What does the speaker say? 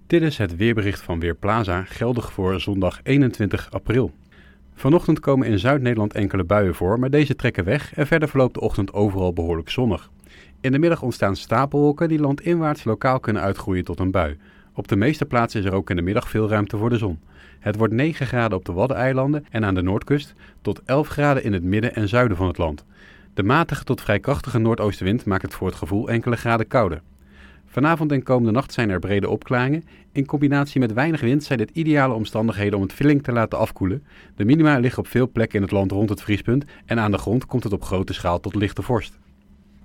Dit is het weerbericht van Weerplaza, geldig voor zondag 21 april. Vanochtend komen in Zuid-Nederland enkele buien voor, maar deze trekken weg en verder verloopt de ochtend overal behoorlijk zonnig. In de middag ontstaan stapelwolken die landinwaarts lokaal kunnen uitgroeien tot een bui. Op de meeste plaatsen is er ook in de middag veel ruimte voor de zon. Het wordt 9 graden op de Waddeneilanden en aan de noordkust tot 11 graden in het midden en zuiden van het land. De matige tot vrij krachtige noordoostenwind maakt het voor het gevoel enkele graden kouder. Vanavond en komende nacht zijn er brede opklaringen. In combinatie met weinig wind zijn dit ideale omstandigheden om het flink te laten afkoelen. De minima liggen op veel plekken in het land rond het vriespunt en aan de grond komt het op grote schaal tot lichte vorst.